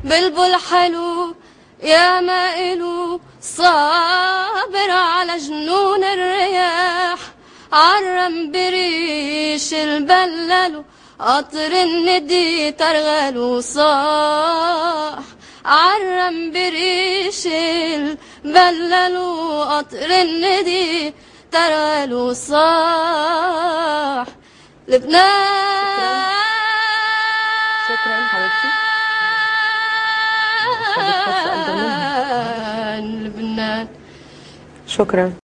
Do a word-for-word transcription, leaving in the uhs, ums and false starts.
بلبل حلو يا مائلو صابر على جنون الرياح، عرم بريش البلل قطر الندي ترغل صاح، عرم بريش البلل قطر الندي ترغل صاح. لبنان شكرا حبيبتي. لبنان شكرا.